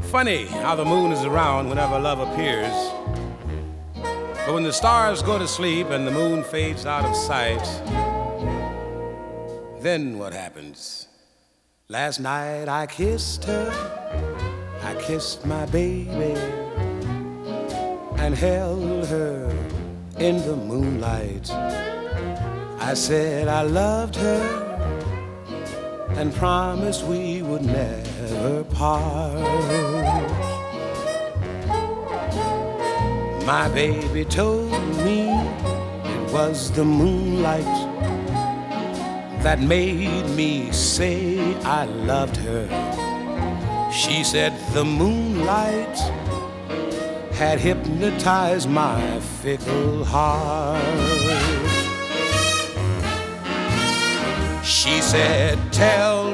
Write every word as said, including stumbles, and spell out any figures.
Funny how the moon is around whenever love appears. But when the stars go to sleep and the moon fades out of sight, then what happens? Last night I kissed her, I kissed my baby, and held her in the moonlight. I said I loved her and promised we would never part. My baby told me it was the moonlight that made me say I loved her. She said the moonlight had hypnotized my fickle heart. She said, tell